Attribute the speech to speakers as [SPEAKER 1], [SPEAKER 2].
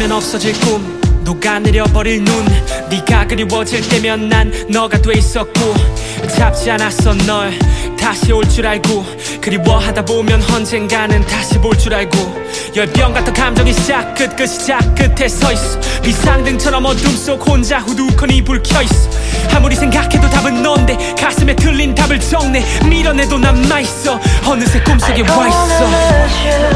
[SPEAKER 1] 하면 없어질 꿈, 녹아내려버릴 눈. 네가 그리워질 때면 난 너가 돼 있었고, 잡지 않았어 널 다시 올 줄 알고. 그리워하다 보면 언젠가는 다시 볼 줄 알고. 열병 같은 감정이 시작 끝 시작 끝에 서있어. 비상등처럼 어둠 속 혼자 후두커니 불 켜있어. 아무리 생각해도 답은 넌데 가슴에 틀린 답을 적네. 밀어내도 남아있어. 어느새 꿈속에 와있어.